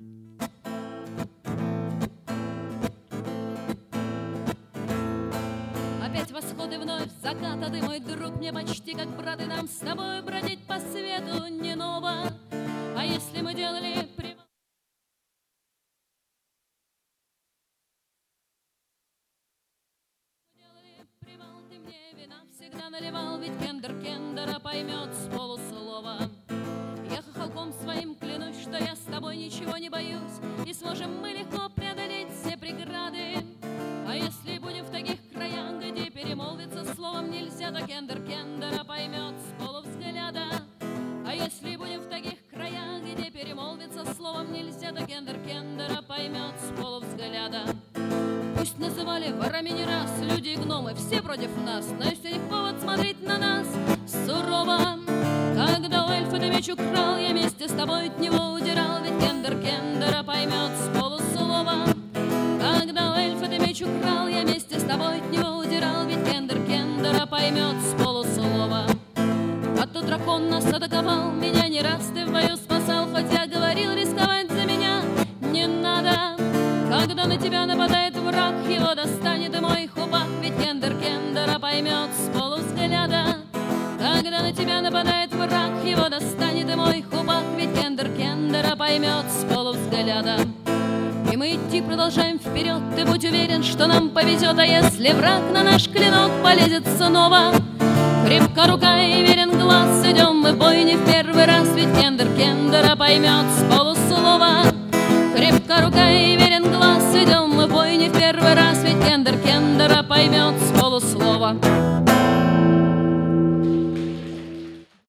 Опять восходы, вновь закат, а ты, мой друг, мне почти как брат, и нам с тобой бродить по свету не ново. А если мы делали привал, ты мне вина всегда наливал, ведь Кендер Кендера поймет с полуслова. Я хохолком своим клянусь, что я с тобой ничего не боюсь, и сможем мы легко преодолеть все преграды. А если будем в таких краях, где перемолвиться словом нельзя, то Кендер Кендера поймет с полувзгляда. А если будем в таких краях, где перемолвиться словом нельзя, то Кендер Кендера поймет с полувзгляда. Пусть называли ворами не раз люди и гномы, все против нас, но есть у них повод смотреть на нас сурово. Когда у эльфа ты меч украл, я вместе с тобой от него удирал, ведь Кендер Кендера поймет с полуслова. Когда у эльфа ты меч украл, я вместе с тобой от него удирал, ведь Кендер Кендера поймет с полуслова. А то дракон нас атаковал, меня не раз ты в бою спасал, хоть я говорил, рисковать за меня не надо. Когда на тебя нападает враг, его достанет и мой хупак, ведь Кендер Кендера поймет с полувзгляда. Когда на тебя нападает враг, его достанет и мой хупак, ведь Кендер Кендера поймет с полувзгляда. И мы идти продолжаем вперед, ты будь уверен, что нам повезет, а если враг на наш клинок полезет снова, крепка рука и верен глаз, идем мы в бой не в первый раз, ведь Кендер Кендера поймет с полуслова. Крепка рука и верен глаз, идем мы в бой не в первый раз, ведь Кендер Кендера поймет с полуслова.